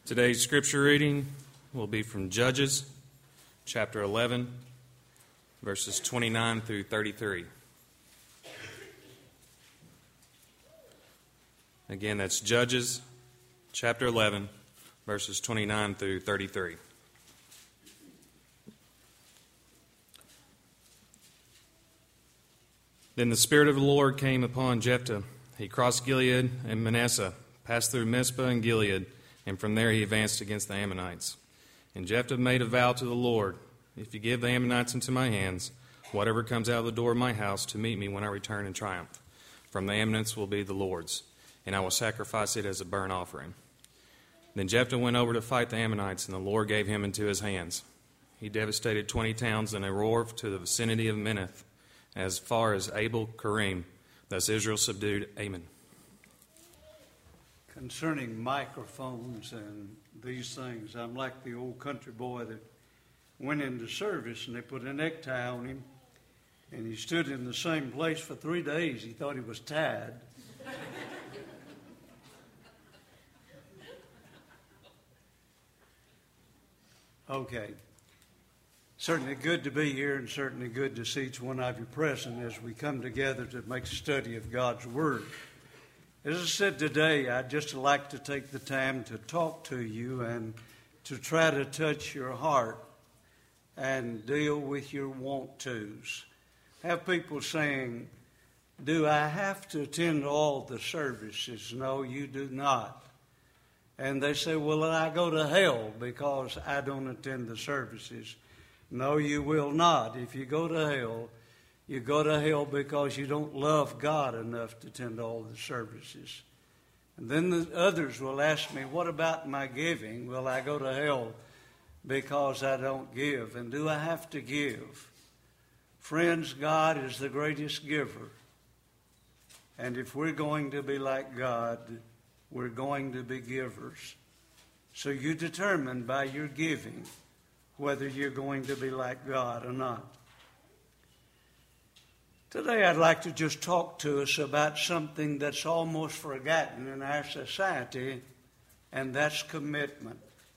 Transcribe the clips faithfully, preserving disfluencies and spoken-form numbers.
Today's scripture reading will be from Judges, chapter eleven, verses twenty-nine through thirty-three. Again, that's Judges, chapter eleven, verses twenty-nine through thirty-three. Then the Spirit of the Lord came upon Jephthah. He crossed Gilead and Manasseh, passed through Mizpah and Gilead, and from there he advanced against the Ammonites. And Jephthah made a vow to the Lord, "If you give the Ammonites into my hands, whatever comes out of the door of my house to meet me when I return in triumph, from the Ammonites will be the Lord's, and I will sacrifice it as a burnt offering." Then Jephthah went over to fight the Ammonites, and the Lord gave him into his hands. He devastated twenty towns in Aror to the vicinity of Minnith, as far as Abel Karim. Thus Israel subdued Ammon. Concerning microphones and these things, I'm like the old country boy that went into service and they put a necktie on him and he stood in the same place for three days. He thought he was tied. Okay. Certainly good to be here and certainly good to see each one of you present as we come together to make a study of God's Word. As I said today, I'd just like to take the time to talk to you and to try to touch your heart and deal with your want-tos. I have people saying, "Do I have to attend all the services?" No, you do not. And they say, "Will I go to hell because I don't attend the services?" No, you will not. If you go to hell, you go to hell because you don't love God enough to attend all the services. And then the others will ask me, "What about my giving? Will I go to hell because I don't give? And do I have to give?" Friends, God is the greatest giver. And if we're going to be like God, we're going to be givers. So you determine by your giving whether you're going to be like God or not. Today I'd like to just talk to us about something that's almost forgotten in our society, and that's commitment.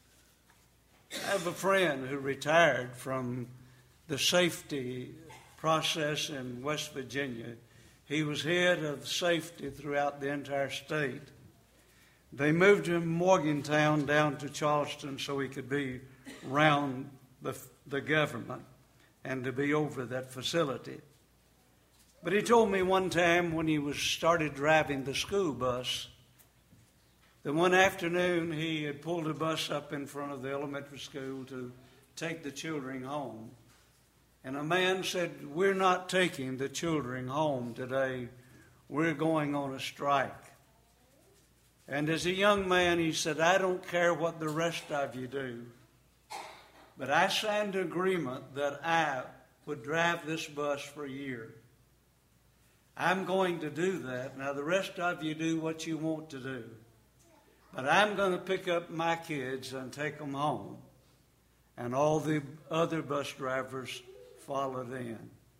I have a friend who retired from the safety process in West Virginia. He was head of safety throughout the entire state. They moved him from Morgantown down to Charleston so he could be around the, the government and to be over that facility. But he told me one time when he was started driving the school bus that one afternoon he had pulled a bus up in front of the elementary school to take the children home. And a man said, "We're not taking the children home today. We're going on a strike." And as a young man, he said, "I don't care what the rest of you do, but I signed an agreement that I would drive this bus for a year. I'm going to do that. Now the rest of you do what you want to do. But I'm going to pick up my kids and take them home." And all the other bus drivers followed in.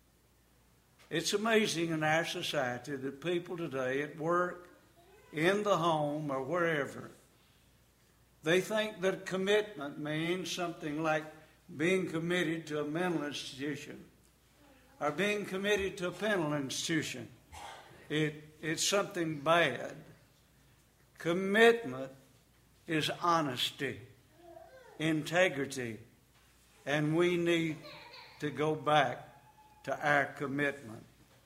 It's amazing in our society that people today at work, in the home, or wherever, they think that commitment means something like being committed to a mental institution or being committed to a penal institution. It, it's something bad. Commitment is honesty, integrity, and we need to go back to our commitment.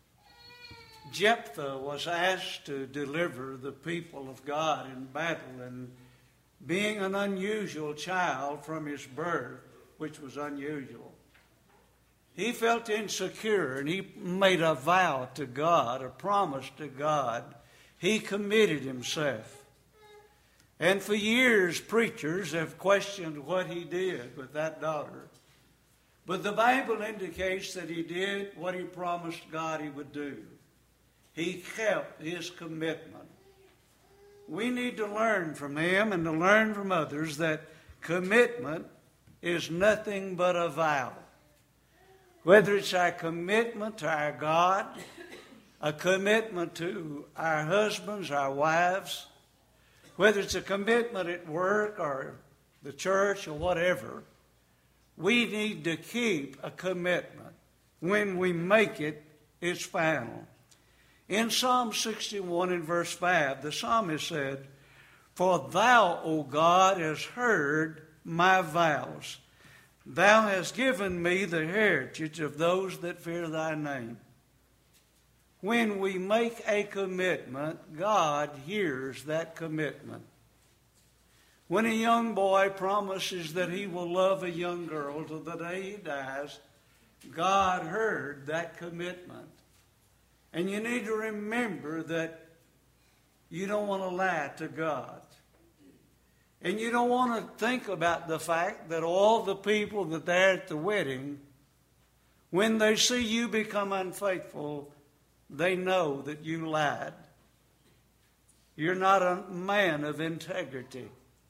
Jephthah was asked to deliver the people of God in battle, and being an unusual child from his birth, which was unusual, he felt insecure, and he made a vow to God, a promise to God. He committed himself. And for years, preachers have questioned what he did with that daughter. But the Bible indicates that he did what he promised God he would do. He kept his commitment. We need to learn from him and to learn from others that commitment is nothing but a vow. Whether it's our commitment to our God, a commitment to our husbands, our wives, whether it's a commitment at work or the church or whatever, we need to keep a commitment. When we make it, it's final. In Psalm sixty-one and verse five, the psalmist said, "For thou, O God, hast heard my vows. Thou hast given me the heritage of those that fear thy name." When we make a commitment, God hears that commitment. When a young boy promises that he will love a young girl till the day he dies, God heard that commitment. And you need to remember that you don't want to lie to God. And you don't want to think about the fact that all the people that are at the wedding, when they see you become unfaithful, they know that you lied. You're not a man of integrity.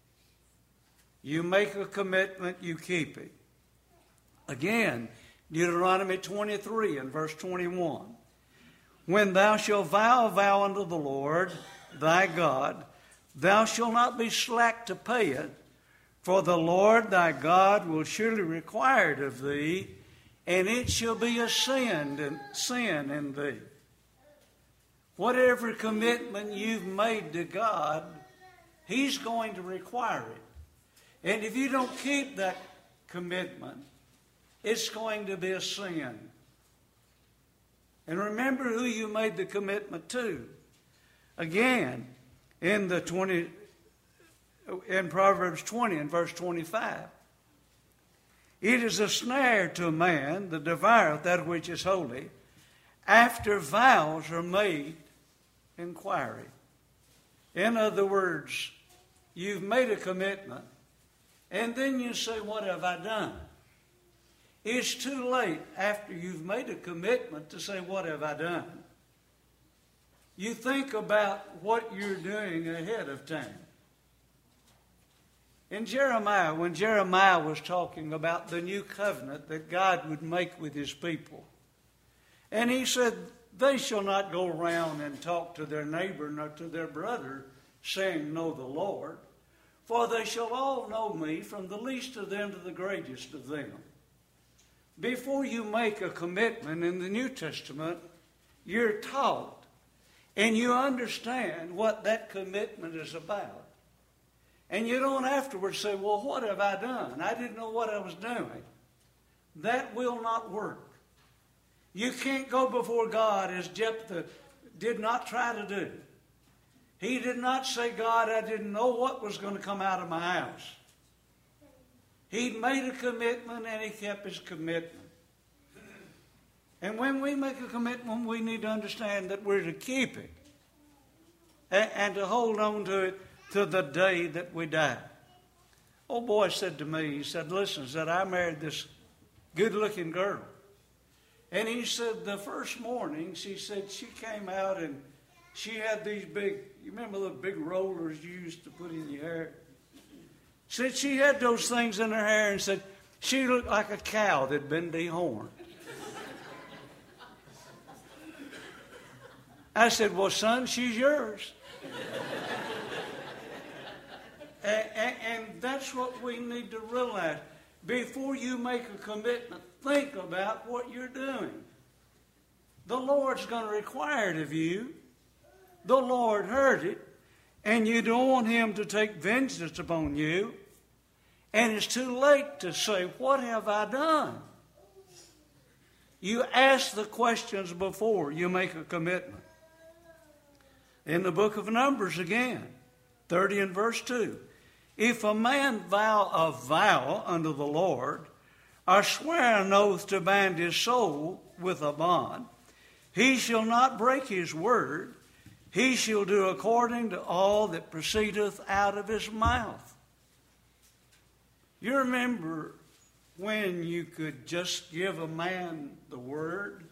You make a commitment, you keep it. Again, Deuteronomy twenty-three and verse twenty-one. "When thou shalt vow a vow unto the Lord thy God, thou shalt not be slack to pay it, for the Lord thy God will surely require it of thee, and it shall be a sin in, sin in thee." Whatever commitment you've made to God, He's going to require it. And if you don't keep that commitment, it's going to be a sin. And remember who you made the commitment to. Again, in the twenty, in Proverbs twenty and verse twenty-five, "It is a snare to a man that devoureth that which is holy. After vows are made, inquiry." In other words, you've made a commitment, and then you say, "What have I done?" It's too late after you've made a commitment to say, "What have I done?" You think about what you're doing ahead of time. In Jeremiah, when Jeremiah was talking about the new covenant that God would make with His people, and he said, "They shall not go around and talk to their neighbor nor to their brother, saying, Know the Lord. For they shall all know me, from the least of them to the greatest of them." Before you make a commitment in the New Testament, you're taught and you understand what that commitment is about. And you don't afterwards say, "Well, what have I done? I didn't know what I was doing." That will not work. You can't go before God as Jephthah did not try to do. He did not say, "God, I didn't know what was going to come out of my house." He made a commitment and he kept his commitment. And when we make a commitment, we need to understand that we're to keep it and, and to hold on to it to the day that we die. Old boy said to me, he said, "Listen," said, "I married this good-looking girl." And he said the first morning, she said she came out and she had these big, you remember the big rollers you used to put in your hair? Said she had those things in her hair and said she looked like a cow that had been dehorned. I said, "Well, son, she's yours." and, and, and that's what we need to realize. Before you make a commitment, think about what you're doing. The Lord's going to require it of you. The Lord heard it, and you don't want Him to take vengeance upon you. And it's too late to say, "What have I done?" You ask the questions before you make a commitment. In the book of Numbers again, thirty and verse two. "If a man vow a vow unto the Lord, or swear an oath to bind his soul with a bond, he shall not break his word. He shall do according to all that proceedeth out of his mouth." You remember when you could just give a man the word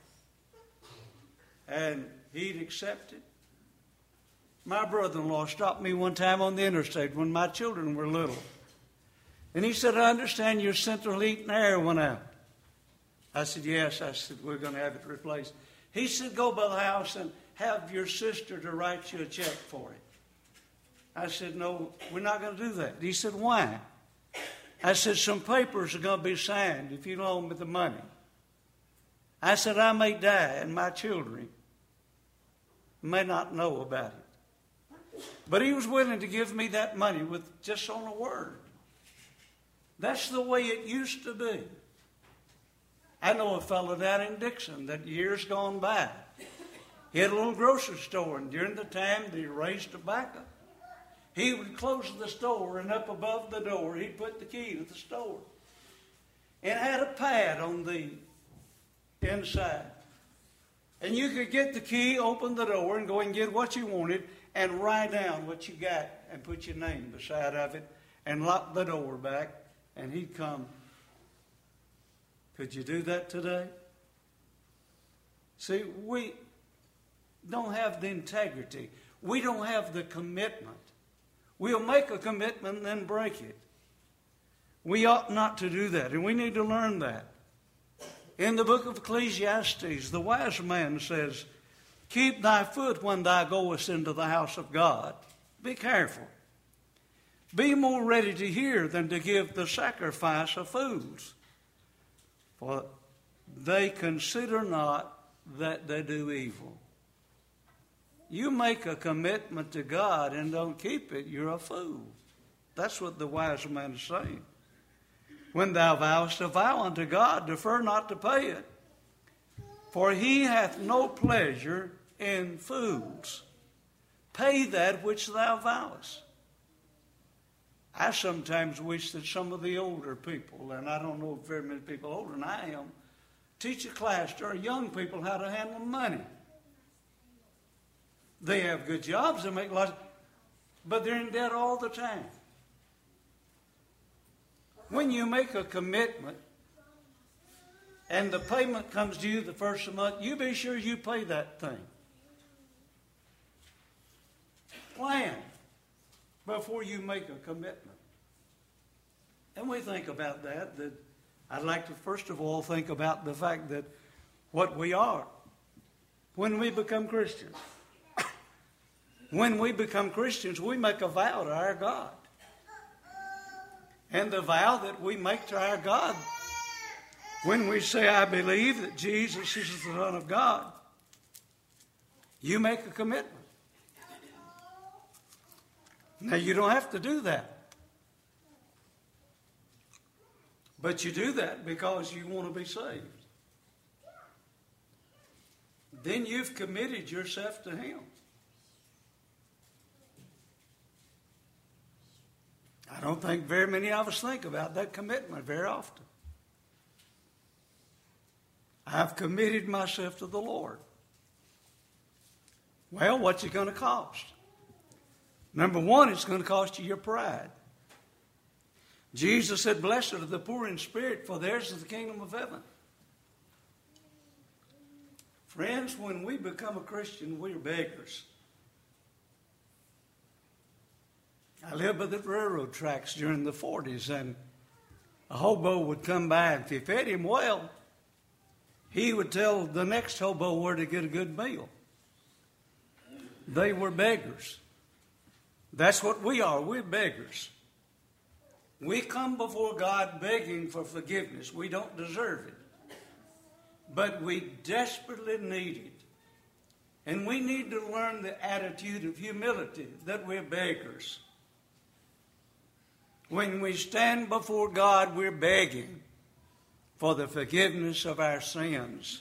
and he'd accept it? My brother-in-law stopped me one time on the interstate when my children were little. And he said, "I understand your central heat and air went out." I said, "Yes." I said, "We're going to have it replaced." He said, "Go by the house and have your sister to write you a check for it." I said, no, we're not going to do that. He said, why? I said, some papers are going to be signed if you loan me the money. I said, I may die and my children may not know about it. But he was willing to give me that money with just on a word. That's the way it used to be. I know a fellow down in Dixon that years gone by, he had a little grocery store, and during the time that he raised tobacco, he would close the store, and up above the door, he'd put the key to the store. And had a pad on the inside. And you could get the key, open the door, and go and get what you wanted, and write down what you got, and put your name beside of it, and lock the door back, and he'd come. Could you do that today? See, we don't have the integrity. We don't have the commitment. We'll make a commitment and then break it. We ought not to do that, and we need to learn that. In the book of Ecclesiastes, the wise man says, keep thy foot when thou goest into the house of God. Be careful. Be more ready to hear than to give the sacrifice of fools. For they consider not that they do evil. You make a commitment to God and don't keep it, you're a fool. That's what the wise man is saying. When thou vowest a vow unto God, defer not to pay it. For he hath no pleasure in fools. Pay that which thou vowest. I sometimes wish that some of the older people, and I don't know very many people older than I am, teach a class to our young people how to handle money. They have good jobs, they make lots, but they're in debt all the time. When you make a commitment and the payment comes due the first of the month, you be sure you pay that thing. Plan before you make a commitment. And we think about that, that I'd like to first of all think about the fact that what we are when we become Christians. When we become Christians, we make a vow to our God. And the vow that we make to our God, when we say, I believe that Jesus is the Son of God, you make a commitment. Now, you don't have to do that. But you do that because you want to be saved. Then you've committed yourself to Him. I don't think very many of us think about that commitment very often. I've committed myself to the Lord. Well, what's it going to cost? Number one, it's going to cost you your pride. Jesus said, blessed are the poor in spirit, for theirs is the kingdom of heaven. Friends, when we become a Christian, we're beggars. I lived by the railroad tracks during the forties, and a hobo would come by, and if you fed him well, he would tell the next hobo where to get a good meal. They were beggars. That's what we are. We're beggars. We come before God begging for forgiveness. We don't deserve it. But we desperately need it. And we need to learn the attitude of humility, that we're beggars. When we stand before God, we're begging for the forgiveness of our sins.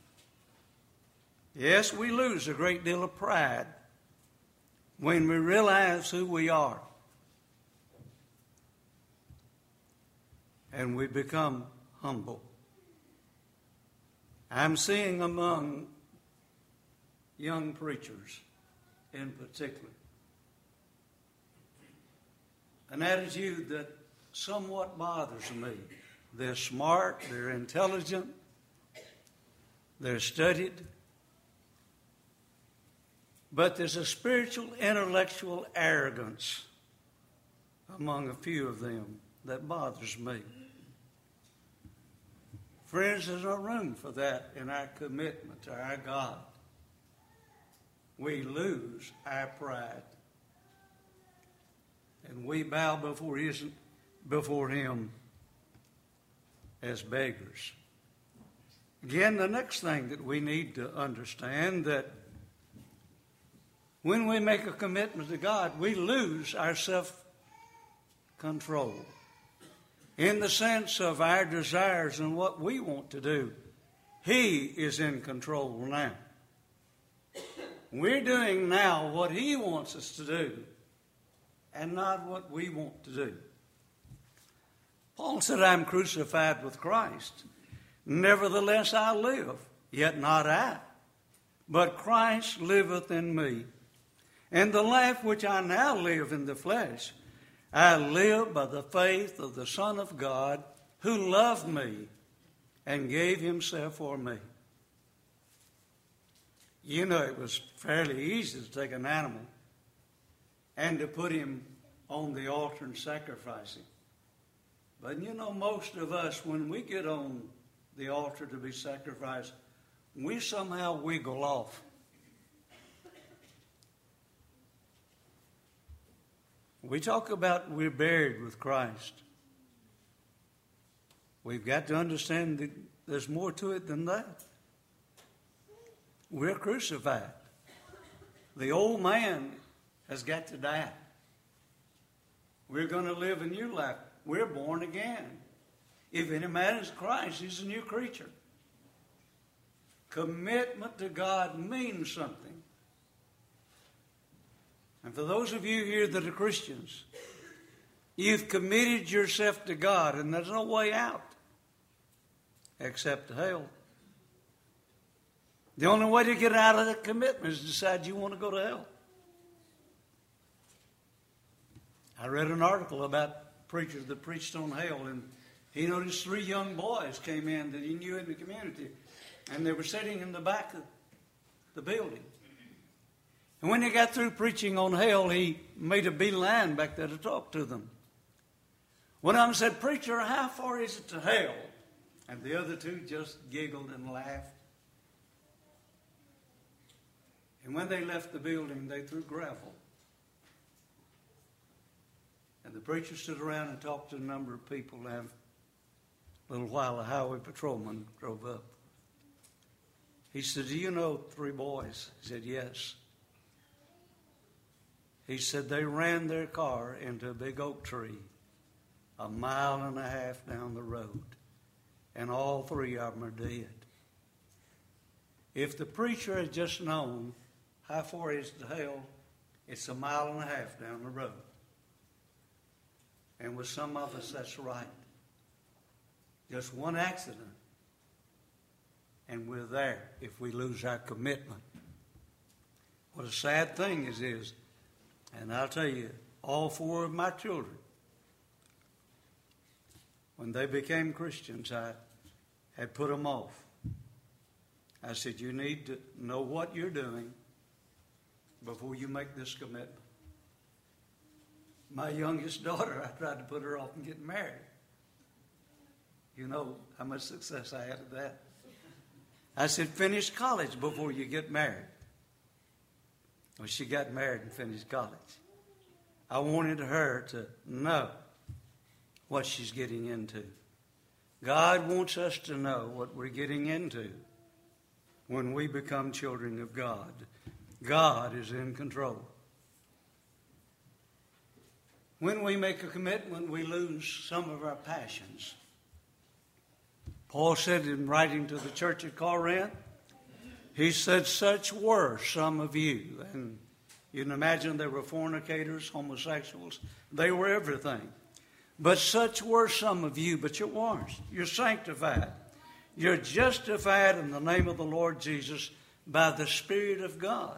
Yes, we lose a great deal of pride when we realize who we are. And we become humble. I'm seeing among young preachers in particular an attitude that somewhat bothers me. They're smart, they're intelligent, they're studied, but there's a spiritual, intellectual arrogance among a few of them that bothers me. Friends, there's no room for that in our commitment to our God. We lose our pride. and we bow before his, before him as beggars. Again, the next thing that we need to understand, that when we make a commitment to God, we lose our self-control in the sense of our desires and what we want to do. He is in control now. We're doing now what he wants us to do and not what we want to do. Paul said, I'm crucified with Christ. Nevertheless I live, yet not I, but Christ liveth in me. And the life which I now live in the flesh, I live by the faith of the Son of God, who loved me and gave himself for me. You know, it was fairly easy to take an animal and to put him on the altar and sacrifice him. But you know, most of us, when we get on the altar to be sacrificed, we somehow wiggle off. We talk about we're buried with Christ. We've got to understand that there's more to it than that. We're crucified. The old man has got to die. We're going to live a new life. We're born again. If any man is Christ, he's a new creature. Commitment to God means something. And for those of you here that are Christians, you've committed yourself to God, and there's no way out except to hell. The only way to get out of that commitment is to decide you want to go to hell. I read an article about preachers that preached on hell, and he noticed three young boys came in that he knew in the community, and they were sitting in the back of the building. And when he got through preaching on hell, he made a beeline back there to talk to them. One of them said, "Preacher, how far is it to hell?" And the other two just giggled and laughed. And when they left the building, they threw gravel. And the preacher stood around and talked to a number of people. And a little while, a highway patrolman drove up. He said, "Do you know three boys?" He said, "Yes." He said, "They ran their car into a big oak tree a mile and a half down the road, and all three of them are dead." If the preacher had just known how far is to hell, it's a mile and a half down the road. And with some of us, that's right. Just one accident, and we're there if we lose our commitment. What a sad thing is, is, and I'll tell you, all four of my children, when they became Christians, I had put them off. I said, "You need to know what you're doing before you make this commitment." My youngest daughter, I tried to put her off and get married. You know how much success I had at that. I said, "Finish college before you get married." Well, she got married and finished college. I wanted her to know what she's getting into. God wants us to know what we're getting into when we become children of God. God is in control. When we make a commitment, we lose some of our passions. Paul said in writing to the church at Corinth, he said, "Such were some of you." And you can imagine they were fornicators, homosexuals. They were everything. "But such were some of you, but you're washed. You're sanctified. You're justified in the name of the Lord Jesus by the Spirit of God."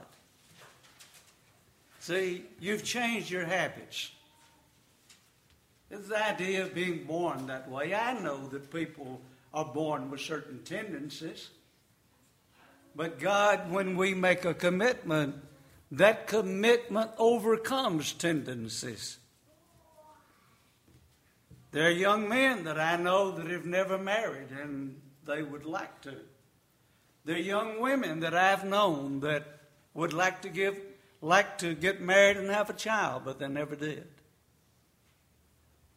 See, you've changed your habits. It's the idea of being born that way. I know that people are born with certain tendencies. But God, when we make a commitment, that commitment overcomes tendencies. There are young men that I know that have never married and they would like to. There are young women that I've known that would like to give, like to get married and have a child, but they never did.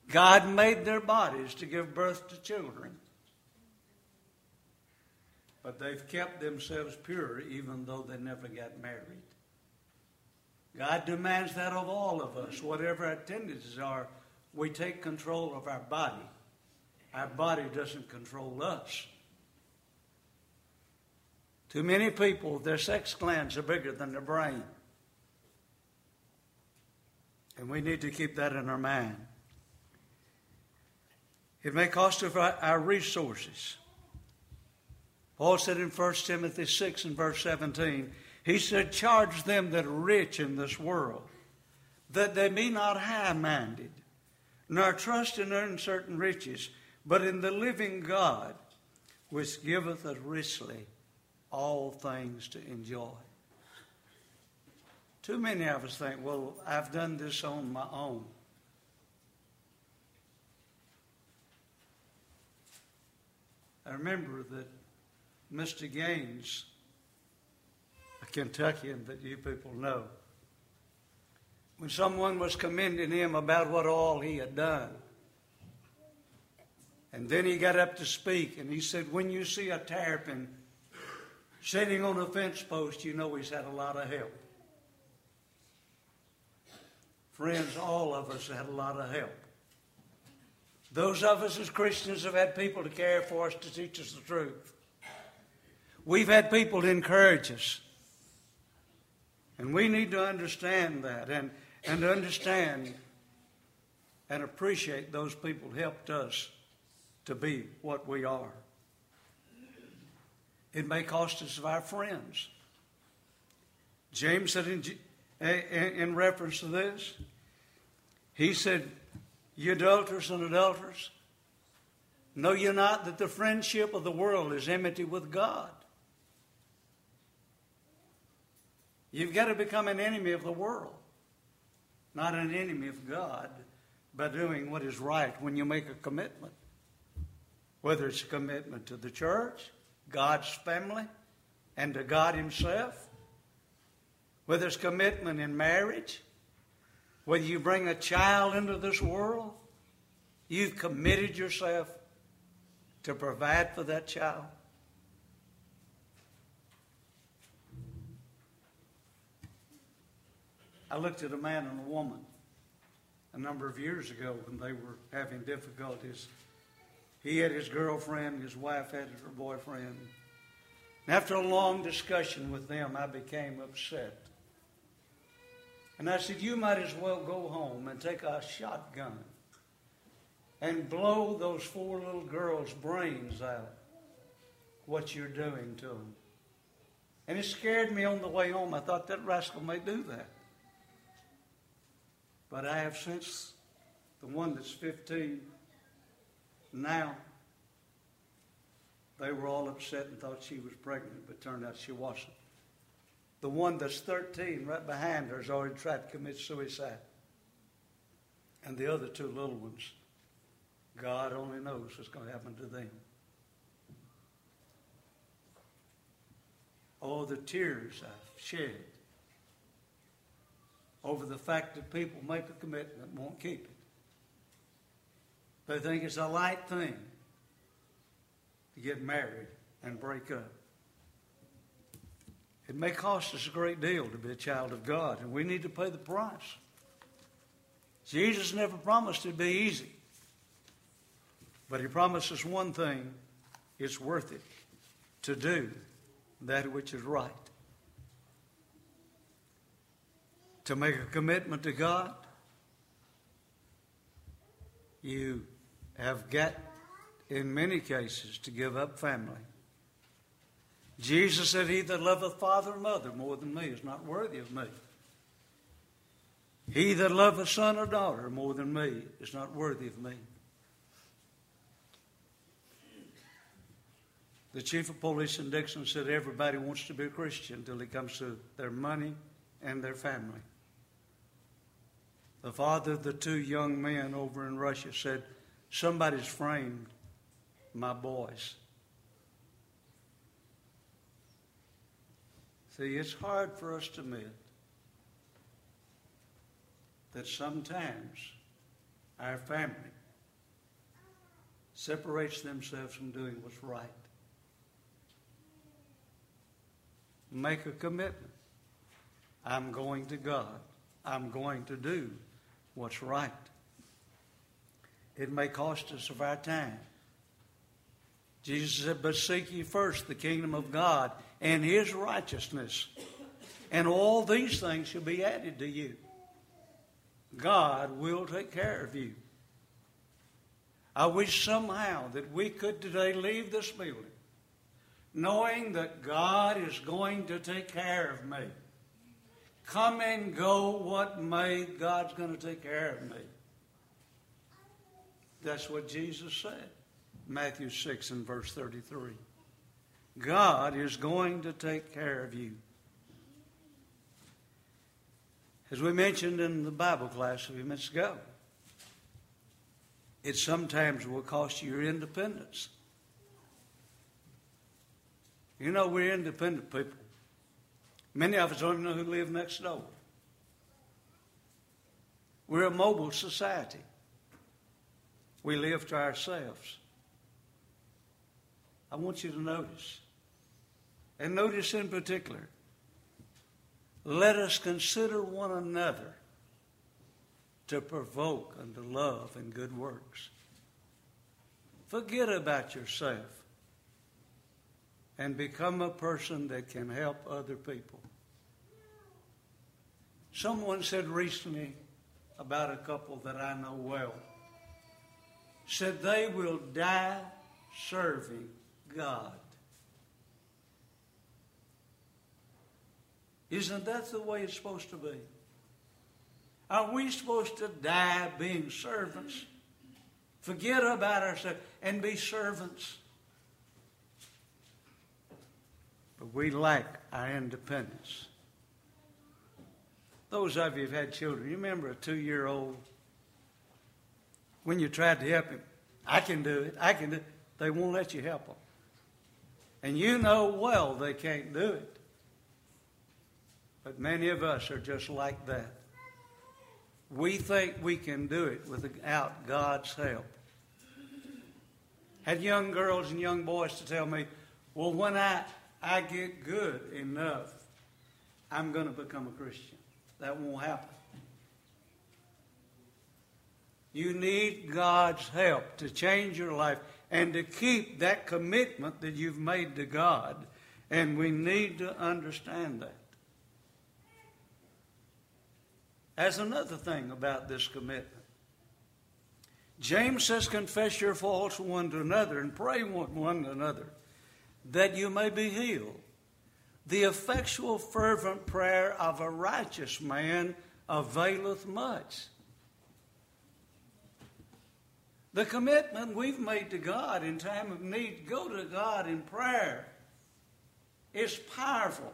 God made their bodies to give birth to children. But they've kept themselves pure even though they never got married. God demands that of all of us. Whatever our tendencies are, we take control of our body. Our body doesn't control us. Too many people, their sex glands are bigger than their brain. And we need to keep that in our mind. It may cost us our resources. Paul said in First Timothy six and verse seventeen, he said, charge them that are rich in this world, that they be not high-minded, nor trust in uncertain riches, but in the living God, which giveth us richly all things to enjoy. Too many of us think, well, I've done this on my own. I remember that Mister Gaines, a Kentuckian that you people know, when someone was commending him about what all he had done, and then he got up to speak, and he said, when you see a terrapin sitting on a fence post, you know he's had a lot of help. Friends, all of us have had a lot of help. Those of us as Christians have had people to care for us, to teach us the truth. We've had people to encourage us. And we need to understand that and, and understand and appreciate those people who helped us to be what we are. It may cost us of our friends. James said in, in reference to this, he said, ye adulterers and adulterers, know ye not that the friendship of the world is enmity with God? You've got to become an enemy of the world, not an enemy of God, by doing what is right when you make a commitment. Whether it's a commitment to the church, God's family, and to God himself. Whether it's commitment in marriage, whether you bring a child into this world, you've committed yourself to provide for that child. I looked at a man and a woman a number of years ago when they were having difficulties. He had his girlfriend, his wife had her boyfriend. And after a long discussion with them, I became upset. And I said, you might as well go home and take a shotgun and blow those four little girls' brains out, what you're doing to them. And it scared me on the way home. I thought that rascal may do that. But I have since, the one that's fifteen now, they were all upset and thought she was pregnant, but turned out she wasn't. The one that's thirteen, right behind her, has already tried to commit suicide. And the other two little ones, God only knows what's going to happen to them. Oh, the tears I've shed over the fact that people make a commitment and won't keep it. They think it's a light thing to get married and break up. It may cost us a great deal to be a child of God, and we need to pay the price. Jesus never promised it'd be easy. But he promises one thing: it's worth it to do that which is right. To make a commitment to God, you have got, in many cases, to give up family. Jesus said, he that loveth father or mother more than me is not worthy of me. He that loveth son or daughter more than me is not worthy of me. The chief of police in Dixon said everybody wants to be a Christian until it comes to their money and their family. The father of the two young men over in Russia said, somebody's framed my boys. See, it's hard for us to admit that sometimes our family separates themselves from doing what's right. Make a commitment. I'm going to God. I'm going to do what's right. It may cost us of our time. Jesus said, but seek ye first the kingdom of God and His righteousness, and all these things shall be added to you. God will take care of you. I wish somehow that we could today leave this building knowing that God is going to take care of me. Come and go what may, God's going to take care of me. That's what Jesus said. Matthew six and verse thirty-three. God is going to take care of you. As we mentioned in the Bible class a few minutes ago, it sometimes will cost you your independence. You know, we're independent people. Many of us don't even know who live next door. We're a mobile society. We live to ourselves. I want you to notice, and notice in particular, let us consider one another to provoke unto love and good works. Forget about yourself and become a person that can help other people. Someone said recently about a couple that I know well, said they will die serving God. Isn't that the way it's supposed to be? Are we supposed to die being servants? Forget about ourselves and be servants? But we lack our independence. Those of you who've had children, you remember a two-year-old, when you tried to help him, I can do it, I can do it, they won't let you help them. And you know well they can't do it. But many of us are just like that. We think we can do it without God's help. Had young girls and young boys to tell me, well, when I, I get good enough, I'm going to become a Christian. That won't happen. You need God's help to change your life and to keep that commitment that you've made to God. And we need to understand that. As another thing about this commitment, James says, confess your faults one to another and pray one to another that you may be healed. The effectual fervent prayer of a righteous man availeth much. The commitment we've made to God in time of need, go to God in prayer, is powerful.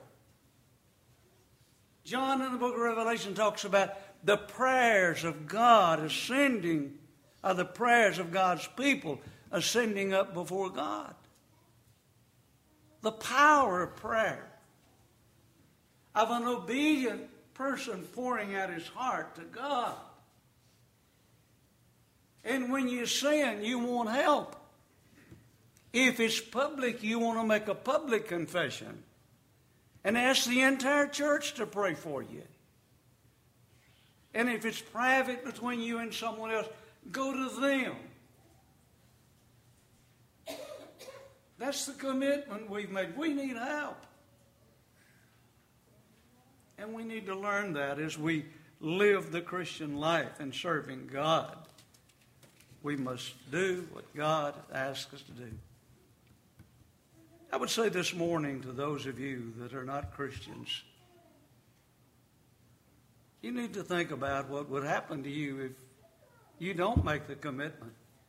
John in the book of Revelation talks about the prayers of God ascending, or the prayers of God's people ascending up before God. The power of prayer, of an obedient person pouring out his heart to God. And when you sin, you want help. If it's public, you want to make a public confession and ask the entire church to pray for you. And if it's private between you and someone else, go to them. That's the commitment we've made. We need help. And we need to learn that as we live the Christian life in serving God. We must do what God asks us to do. I would say this morning to those of you that are not Christians, you need to think about what would happen to you if you don't make the commitment.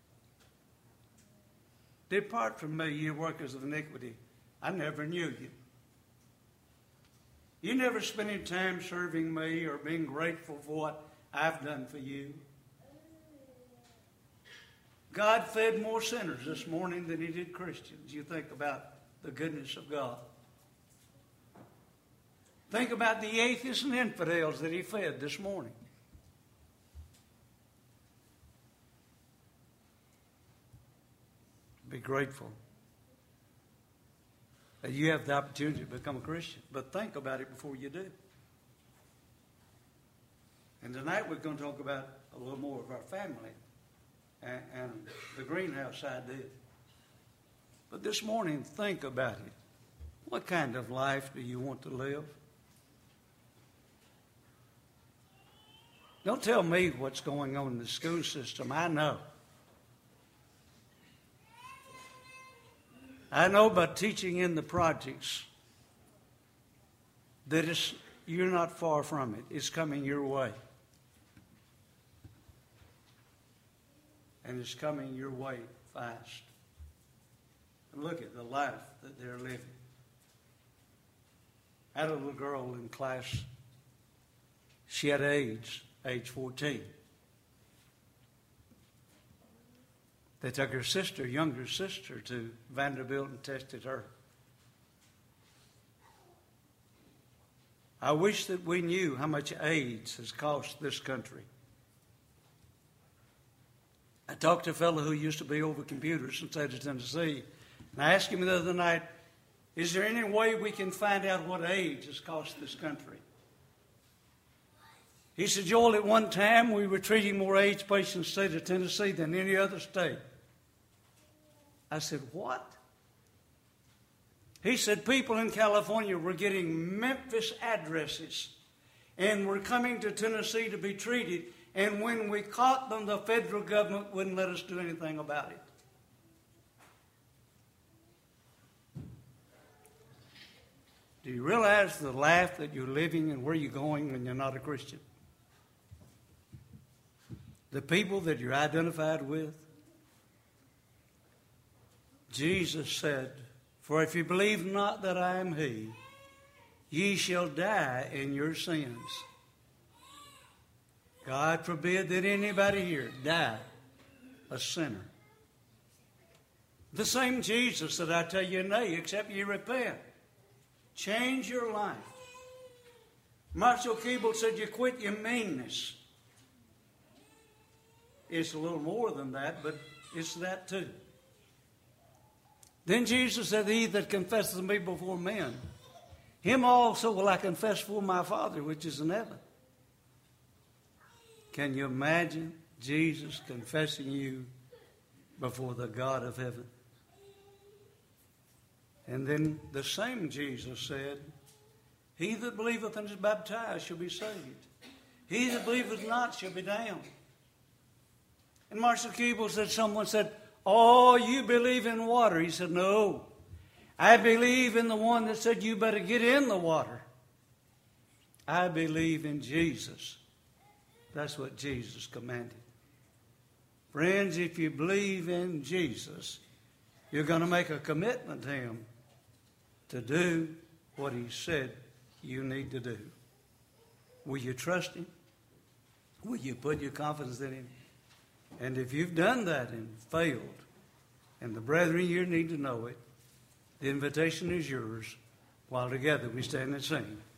Depart from me, you workers of iniquity. I never knew you. You never spent any time serving me or being grateful for what I've done for you. God fed more sinners this morning than he did Christians. You think about the goodness of God. Think about the atheists and infidels that he fed this morning. Be grateful that you have the opportunity to become a Christian. But think about it before you do. And tonight we're going to talk about a little more of our family and, and the greenhouse idea. But this morning, think about it. What kind of life do you want to live? Don't tell me what's going on in the school system. I know. I know by teaching in the projects that it's, you're not far from it. It's coming your way. And it's coming your way fast. And look at the life that they're living. I had a little girl in class. She had AIDS, age fourteen. They took her sister, younger sister, to Vanderbilt and tested her. I wish that we knew how much AIDS has cost this country. I talked to a fellow who used to be over computers in the state of Tennessee, and I asked him the other night, is there any way we can find out what AIDS has cost this country? He said, Joel, at one time we were treating more AIDS patients in the state of Tennessee than any other state. I said, what? He said, people in California were getting Memphis addresses and were coming to Tennessee to be treated. And when we caught them, the federal government wouldn't let us do anything about it. Do you realize the life that you're living and where you're going when you're not a Christian? The people that you're identified with? Jesus said, for if you believe not that I am he, ye shall die in your sins. God forbid that anybody here die a sinner. The same Jesus that I tell you nay, except you repent. Change your life. Marshall Keeble said you quit your meanness. It's a little more than that, but it's that too. Then Jesus said, he that confesseth me before men, him also will I confess before my Father which is in heaven. Can you imagine Jesus confessing you before the God of heaven? And then the same Jesus said, he that believeth and is baptized shall be saved. He that believeth not shall be damned. And Marshall Keeble said, someone said, oh, you believe in water. He said, no. I believe in the one that said you better get in the water. I believe in Jesus. That's what Jesus commanded. Friends, if you believe in Jesus, you're going to make a commitment to him to do what he said you need to do. Will you trust him? Will you put your confidence in him? And if you've done that and failed, and the brethren here need to know it, the invitation is yours. While together we stand and sing.